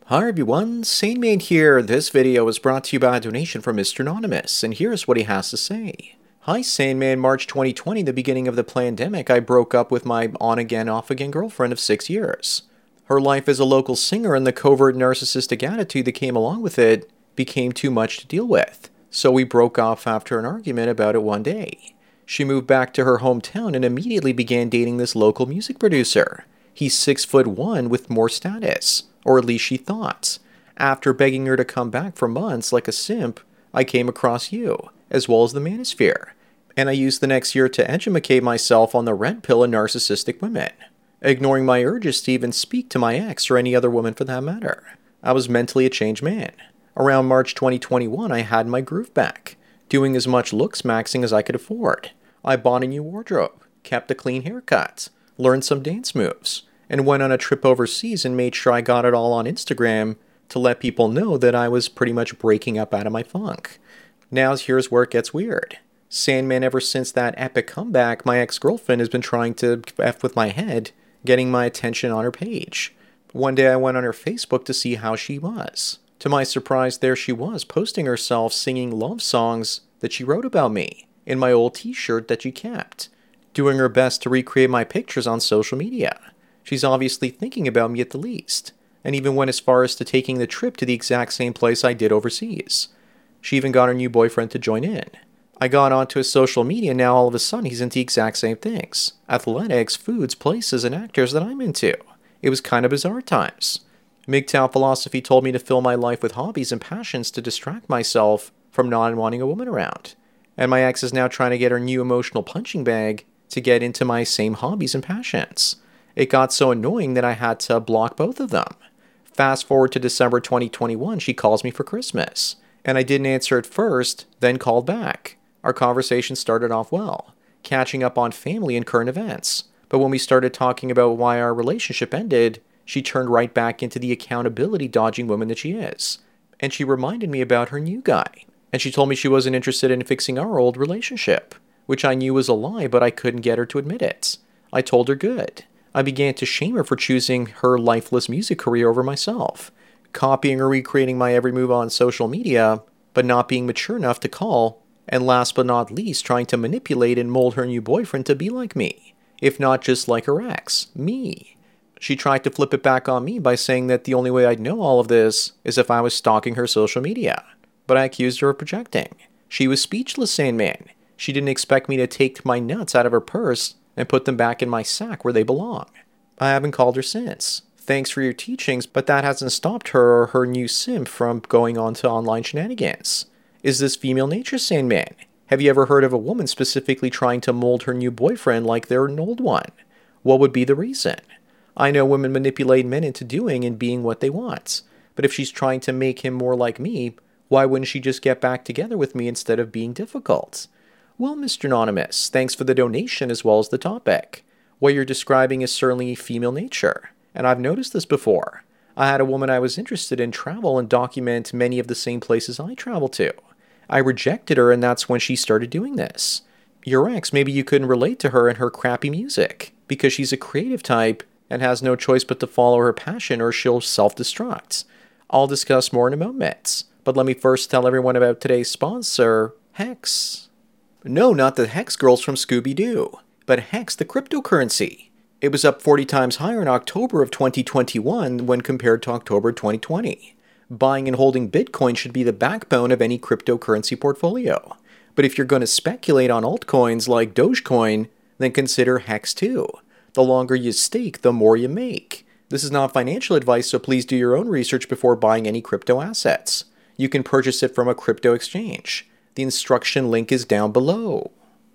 Hi everyone, SaneMain here. This video was brought to you by a donation from Mr. Anonymous, and here's what he has to say. Hi SaneMain, March 2020, the beginning of the pandemic, I broke up with my on-again, off-again girlfriend of 6 years. Her life as a local singer and the covert narcissistic attitude that came along with it became too much to deal with, so we broke off after an argument about it one day. She moved back to her hometown and immediately began dating this local music producer. He's 6'1" with more status, or at least she thought. After begging her to come back for months like a simp, I came across you, as well as the Manosphere, and I used the next year to educate myself on the red pill and narcissistic women, ignoring my urges to even speak to my ex or any other woman for that matter. I was mentally a changed man. Around March 2021, I had my groove back, doing as much looks maxing as I could afford. I bought a new wardrobe, kept a clean haircut, learned some dance moves, and went on a trip overseas and made sure I got it all on Instagram to let people know that I was pretty much breaking up out of my funk. Now here's where it gets weird. Sandman, ever since that epic comeback, my ex-girlfriend has been trying to F with my head, getting my attention on her page. One day I went on her Facebook to see how she was. To my surprise, there she was, posting herself singing love songs that she wrote about me in my old t-shirt that she kept, doing her best to recreate my pictures on social media. She's obviously thinking about me at the least, and even went as far as to taking the trip to the exact same place I did overseas. She even got her new boyfriend to join in. I got onto his social media, and now all of a sudden he's into the exact same things. Athletics, foods, places, and actors that I'm into. It was kind of bizarre times. MGTOW philosophy told me to fill my life with hobbies and passions to distract myself from not wanting a woman around. And my ex is now trying to get her new emotional punching bag to get into my same hobbies and passions. It got so annoying that I had to block both of them. Fast forward to December 2021, she calls me for Christmas. And I didn't answer at first, then called back. Our conversation started off well, catching up on family and current events. But when we started talking about why our relationship ended, she turned right back into the accountability dodging woman that she is. And she reminded me about her new guy. And she told me she wasn't interested in fixing our old relationship, which I knew was a lie, but I couldn't get her to admit it. I told her good. I began to shame her for choosing her lifeless music career over myself, copying or recreating my every move on social media, but not being mature enough to call, and last but not least, trying to manipulate and mold her new boyfriend to be like me, if not just like her ex, me. She tried to flip it back on me by saying that the only way I'd know all of this is if I was stalking her social media, but I accused her of projecting. She was speechless, Sandman. She didn't expect me to take my nuts out of her purse and put them back in my sack where they belong. I haven't called her since. Thanks for your teachings, but that hasn't stopped her or her new simp from going on to online shenanigans. Is this female nature, Sandman? Have you ever heard of a woman specifically trying to mold her new boyfriend like they're an old one? What would be the reason? I know women manipulate men into doing and being what they want, but if she's trying to make him more like me, why wouldn't she just get back together with me instead of being difficult? Well, Mr. Anonymous, thanks for the donation as well as the topic. What you're describing is certainly female nature, and I've noticed this before. I had a woman I was interested in travel and document many of the same places I travel to. I rejected her, and that's when she started doing this. Your ex, maybe you couldn't relate to her and her crappy music, because she's a creative type and has no choice but to follow her passion or she'll self-destruct. I'll discuss more in a moment, but let me first tell everyone about today's sponsor, Hex. No, not the Hex girls from Scooby-Doo, but Hex, the cryptocurrency. It was up 40 times higher in October of 2021 when compared to October 2020. Buying and holding Bitcoin should be the backbone of any cryptocurrency portfolio. But if you're going to speculate on altcoins like Dogecoin, then consider Hex too. The longer you stake, the more you make. This is not financial advice, so please do your own research before buying any crypto assets. You can purchase it from a crypto exchange. The instruction link is down below.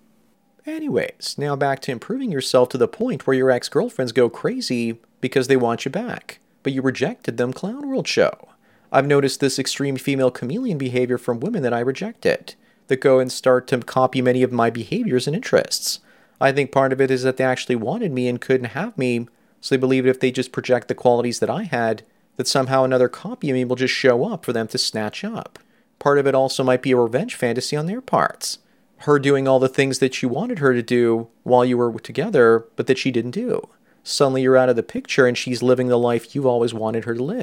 Anyways, now back to improving yourself to the point where your ex-girlfriends go crazy because they want you back, but you rejected them Clown World show. I've noticed this extreme female chameleon behavior from women that I rejected, that go and start to copy many of my behaviors and interests. I think part of it is that they actually wanted me and couldn't have me, so they believed if they just project the qualities that I had, that somehow another copy of me will just show up for them to snatch up. Part of it also might be a revenge fantasy on their parts. Her doing all the things that you wanted her to do while you were together, but that she didn't do. Suddenly you're out of the picture and she's living the life you've always wanted her to live.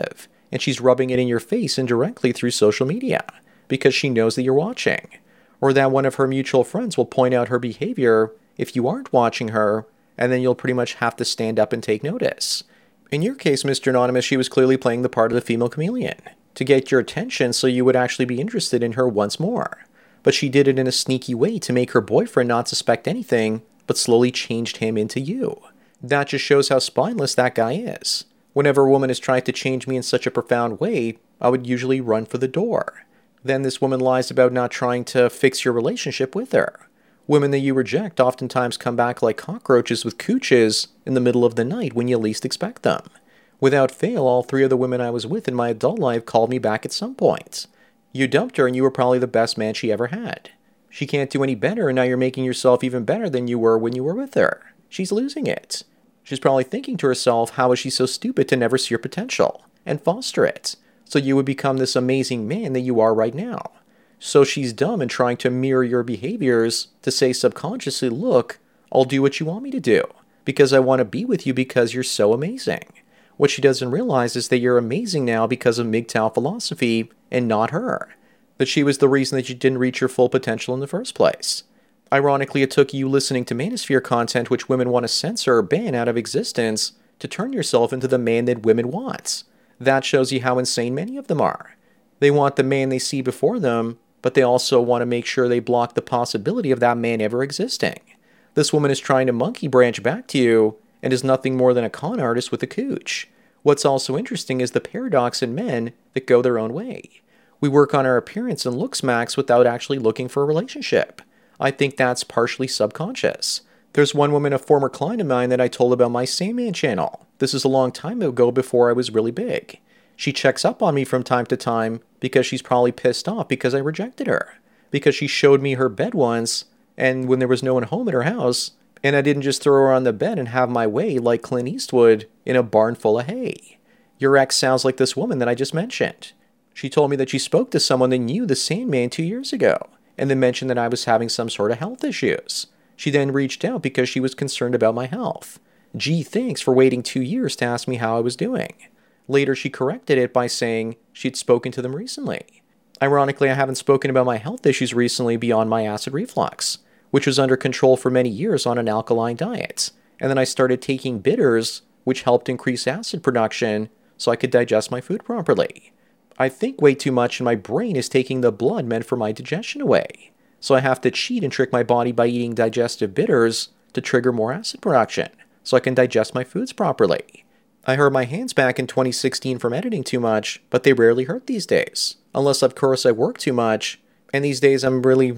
and she's rubbing it in your face indirectly through social media because she knows that you're watching. Or that one of her mutual friends will point out her behavior if you aren't watching her, and then you'll pretty much have to stand up and take notice. In your case, Mr. Anonymous, she was clearly playing the part of the female chameleon to get your attention so you would actually be interested in her once more. But she did it in a sneaky way to make her boyfriend not suspect anything, but slowly changed him into you. That just shows how spineless that guy is. Whenever a woman has tried to change me in such a profound way, I would usually run for the door. Then this woman lies about not trying to fix your relationship with her. Women that you reject oftentimes come back like cockroaches with cooches in the middle of the night when you least expect them. Without fail, all 3 of the women I was with in my adult life called me back at some point. You dumped her and you were probably the best man she ever had. She can't do any better, and now you're making yourself even better than you were when you were with her. She's losing it. She's probably thinking to herself, how is she so stupid to never see your potential and foster it, so you would become this amazing man that you are right now. So she's dumb and trying to mirror your behaviors to say subconsciously, look, I'll do what you want me to do, because I want to be with you because you're so amazing. What she doesn't realize is that you're amazing now because of MGTOW philosophy and not her. That she was the reason that you didn't reach your full potential in the first place. Ironically, it took you listening to manosphere content which women want to censor or ban out of existence to turn yourself into the man that women want. That shows you how insane many of them are. They want the man they see before them, but they also want to make sure they block the possibility of that man ever existing. This woman is trying to monkey branch back to you and is nothing more than a con artist with a cooch. What's also interesting is the paradox in men that go their own way. We work on our appearance and looks max without actually looking for a relationship. I think that's partially subconscious. There's one woman, a former client of mine, that I told about my Sandman channel. This is a long time ago before I was really big. She checks up on me from time to time because she's probably pissed off because I rejected her. Because she showed me her bed once, and when there was no one home at her house, and I didn't just throw her on the bed and have my way like Clint Eastwood in a barn full of hay. Your ex sounds like this woman that I just mentioned. She told me that she spoke to someone that knew the Sandman 2 years ago, and then mentioned that I was having some sort of health issues. She then reached out because she was concerned about my health. Gee, thanks for waiting 2 years to ask me how I was doing. Later, she corrected it by saying she'd spoken to them recently. Ironically, I haven't spoken about my health issues recently beyond my acid reflux, which was under control for many years on an alkaline diet. And then I started taking bitters, which helped increase acid production so I could digest my food properly. I think way too much and my brain is taking the blood meant for my digestion away. So I have to cheat and trick my body by eating digestive bitters to trigger more acid production so I can digest my foods properly. I hurt my hands back in 2016 from editing too much, but they rarely hurt these days. Unless, of course, I work too much, and these days I'm really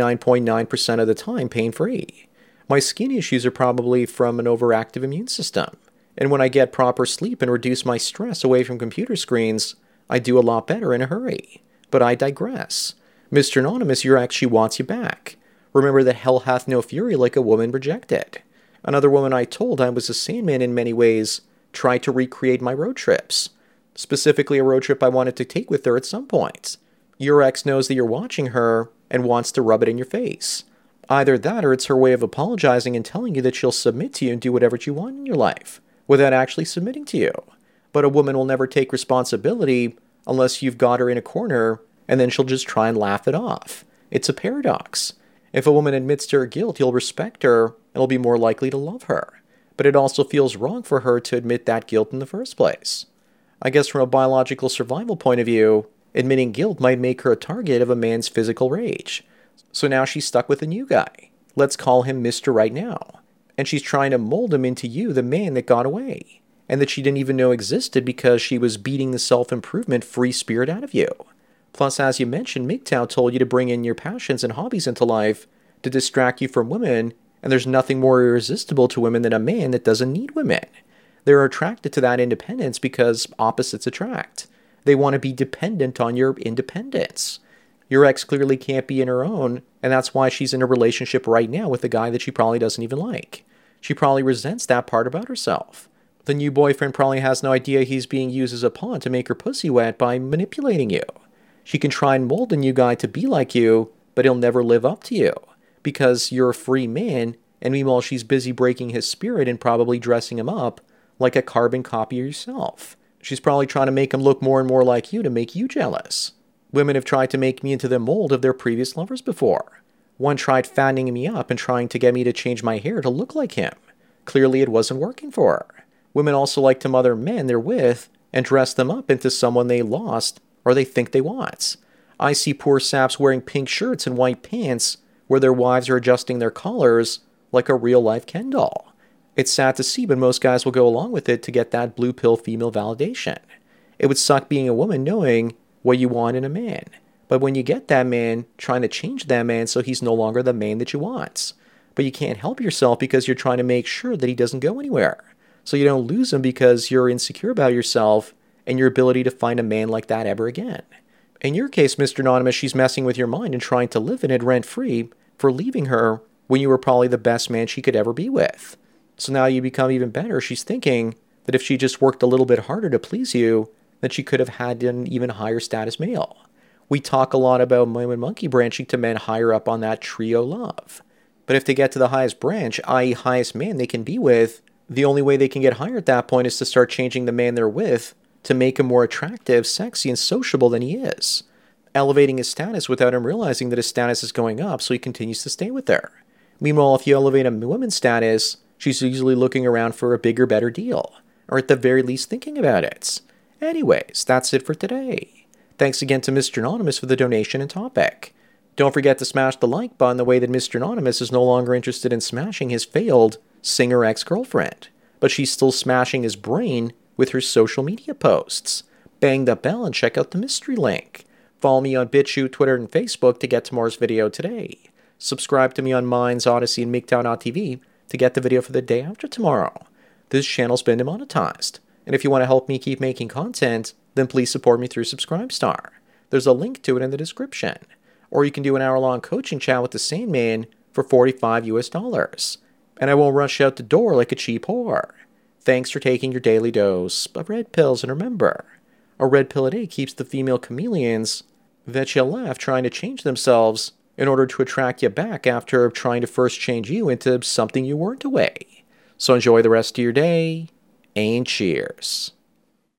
99.9% of the time pain-free. My skin issues are probably from an overactive immune system. And when I get proper sleep and reduce my stress away from computer screens, I do a lot better in a hurry. But I digress. Mr. Anonymous, your ex, she wants you back. Remember that hell hath no fury like a woman rejected. Another woman I told I was a Sandman in many ways tried to recreate my road trips. Specifically a road trip I wanted to take with her at some point. Your ex knows that you're watching her and wants to rub it in your face. Either that or it's her way of apologizing and telling you that she'll submit to you and do whatever you want in your life, without actually submitting to you. But a woman will never take responsibility unless you've got her in a corner, and then she'll just try and laugh it off. It's a paradox. If a woman admits to her guilt, you'll respect her and will be more likely to love her. But it also feels wrong for her to admit that guilt in the first place. I guess from a biological survival point of view, admitting guilt might make her a target of a man's physical rage. So now she's stuck with a new guy. Let's call him Mr. Right Now. And she's trying to mold him into you, the man that got away, and that she didn't even know existed because she was beating the self-improvement free spirit out of you. Plus, as you mentioned, MGTOW told you to bring in your passions and hobbies into life to distract you from women, and there's nothing more irresistible to women than a man that doesn't need women. They're attracted to that independence because opposites attract. They want to be dependent on your independence. Your ex clearly can't be in her own, and that's why she's in a relationship right now with a guy that she probably doesn't even like. She probably resents that part about herself. The new boyfriend probably has no idea he's being used as a pawn to make her pussy wet by manipulating you. She can try and mold a new guy to be like you, but he'll never live up to you, because you're a free man, and meanwhile she's busy breaking his spirit and probably dressing him up like a carbon copy of yourself. She's probably trying to make him look more and more like you to make you jealous. Women have tried to make me into the mold of their previous lovers before. One tried fattening me up and trying to get me to change my hair to look like him. Clearly it wasn't working for her. Women also like to mother men they're with and dress them up into someone they lost or they think they want. I see poor saps wearing pink shirts and white pants where their wives are adjusting their collars like a real-life Ken doll. It's sad to see, but most guys will go along with it to get that blue pill female validation. It would suck being a woman knowing what you want in a man. But when you get that man, trying to change that man so he's no longer the man that you want. But you can't help yourself because you're trying to make sure that he doesn't go anywhere. So you don't lose him because you're insecure about yourself and your ability to find a man like that ever again. In your case, Mr. Anonymous, she's messing with your mind and trying to live in it rent-free for leaving her when you were probably the best man she could ever be with. So now you become even better. She's thinking that if she just worked a little bit harder to please you, then she could have had an even higher status male. We talk a lot about women monkey branching to men higher up on that trio love. But if they get to the highest branch, i.e. highest man they can be with, the only way they can get higher at that point is to start changing the man they're with to make him more attractive, sexy, and sociable than he is, elevating his status without him realizing that his status is going up, so he continues to stay with her. Meanwhile, if you elevate a woman's status, she's usually looking around for a bigger, better deal, or at the very least thinking about it. Anyways, that's it for today. Thanks again to Mr. Anonymous for the donation and topic. Don't forget to smash the like button the way that Mr. Anonymous is no longer interested in smashing his failed singer ex-girlfriend, but she's still smashing his brain with her social media posts. Bang the bell and check out the mystery link. Follow me on BitChute, Twitter, and Facebook to get tomorrow's video today. Subscribe to me on Minds, Odyssey, and MGTOW.tv to get the video for the day after tomorrow. This channel's been demonetized, and if you want to help me keep making content, then please support me through Subscribestar. There's a link to it in the description. Or you can do an hour-long coaching chat with the Sane Man for $45 US. And I won't rush out the door like a cheap whore. Thanks for taking your daily dose of red pills, and remember, a red pill a day keeps the female chameleons that you left trying to change themselves in order to attract you back after trying to first change you into something you weren't away. So enjoy the rest of your day, and cheers.